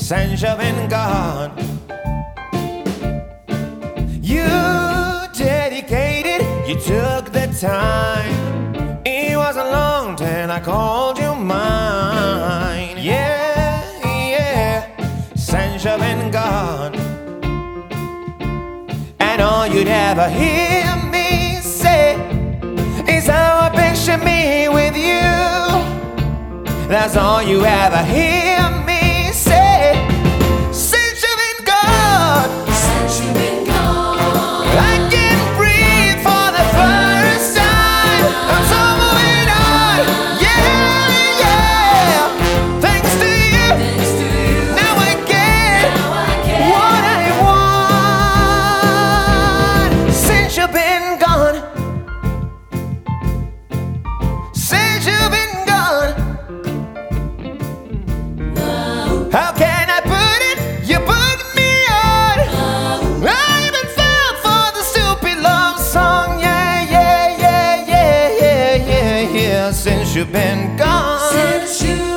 since you've been gone. You dedicated, you took the time. It wasn't long till I called you mine. Yeah, yeah, since you've been gone. And all you'd ever hear me say is how I picture me with you. That's all you ever hear me say. Since you've been gone, Since you've been gone, I can't breathe for the first time. I'm so moving on. Yeah, yeah. Thanks to you, thanks to you, now I get now I get what I want. Since you've been gone, since you've been gone. How can I put it? You put me on. I even fell for the stupid love song. Yeah, yeah, yeah, yeah, yeah, yeah, yeah. Since you've been gone. Since you